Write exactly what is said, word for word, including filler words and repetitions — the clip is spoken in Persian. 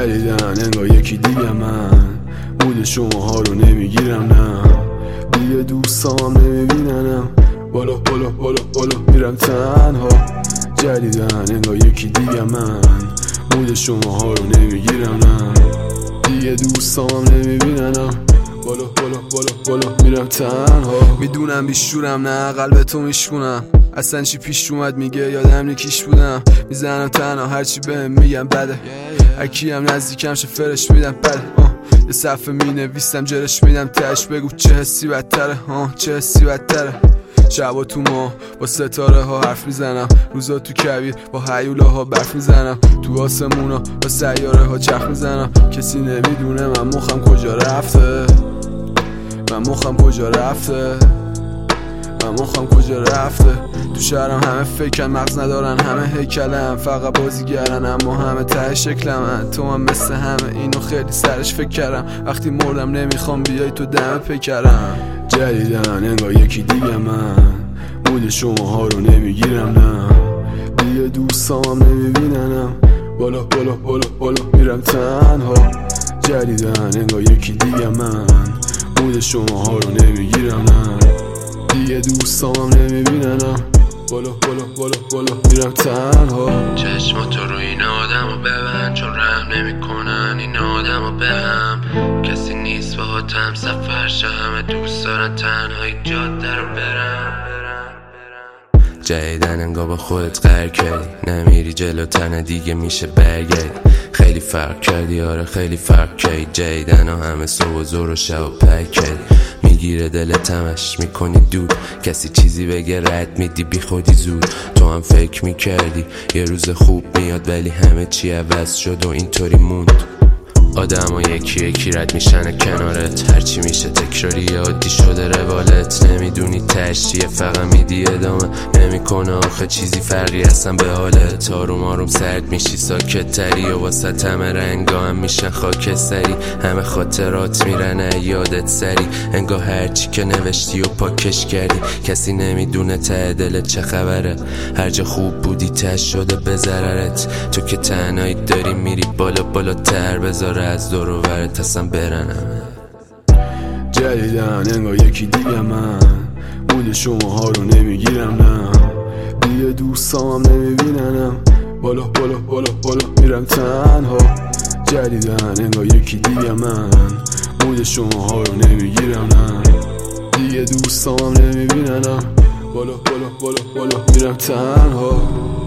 جدیدن انگار یکی دیگه من مود شماها رو نمیگیرم، نه دیگه دوستام نمیبیننم، بالا بالا بالا بالا میرم تنها. جدیدن انگار یکی دیگه من مود شماها رو نمیگیرم، نه دیگه دوستام نمیبیننم، بالا بالا بالا بالا میرم تنها. میدونم بیشورم، نه قلب تو میشکونم، اصلا چی پیش اومد میگه یادم نیکیش بودم. میزنم تنها هرچی بهم میگم بده، هرکی هم نزدیکم شه فرش میدم بده. یه صفحه می نویسم جرش میدم تش، بگو چه حسی بدتره، ها چه حسی بدتره. شبا تو ما با ستاره ها حرف میزنم، روزا تو کویر با هیوله ها برف میزنم، تو آسمونا با سیاره ها چرخ میزنم. کسی نمیدونه من مخم کجا رفته، من مخم کجا رفته، من مخم کجا رفته. تو شهرم همه فکرن، مغز ندارن، همه هیکلن، فقط بازیگرن اما همه ته شکلمن. تو هم مثل همه اینو خیلی سرش فکر کردم، وقتی مردم نمیخوام بیای تو دم پیکرم. جدیدن انگار یکی دیگه من مود شماها رو نمیگیرم، نه دیگه دوستام نمیبیننم، بالا بالا بالا بالا میرم تنها. جدیدن انگار یکی دیگه من مود شماها رو نمیگیرم، نه دیگه دوستام نمیبیننم، بالا بالا بالا بالا میرم تنها. چشماتو رو این آدمو ببند، چون رحم نمی کنن این آدمو بهم. کسی نیست با هم سفر شه، همه دوست دارن تنهایی جاده رو برم. جدیدن انگار با خودت قهر کردی، نمیری جلوتر دیگه میشه برگردی. خیلی فرق کردی، آره خیلی فرق کردی. جدیدن ها همه صبح و زور و شب و پک کردی، میگیره دلت همش میکنی دود. کسی چیزی بگه رد میدی بی خودی زود. تو هم فکر میکردی یه روز خوب میاد، ولی همه چی عوض شد و اینطوری موند. آدم ها یکی یکی رد میشن کنارت، هرچی میشه تکراری عادی شده روالت. نمیدونی تشتیه، فقط میدی ادامه، نمیکنه آخه چیزی فرقی هستن به حالت. آروم آروم سرد میشی ساکت تری و واسه همه رنگا هم میشن خاکستری. همه خاطرات میرن یادت سری، انگار هرچی که نوشتی و پاکش کردی. کسی نمیدونه ته دلت چه خبره، هر جا خوب بودی تش شده به ضررت. تو که تنهایی داری میری بالا بالا تر، بذاره از دور و برت اصلا برنم. جدیدن انگار یکی دیگه من مود شماها رو نمیگیرم، نه دیگه دوستام نمیبیننم، بالا بالا بالا بالا میرم تنها. جدیدن انگار یکی دیگه من مود شماها رو نمیگیرم، نه دیگه دوستام نمیبیننم، بالا بالا بالا بالا میرم تنها.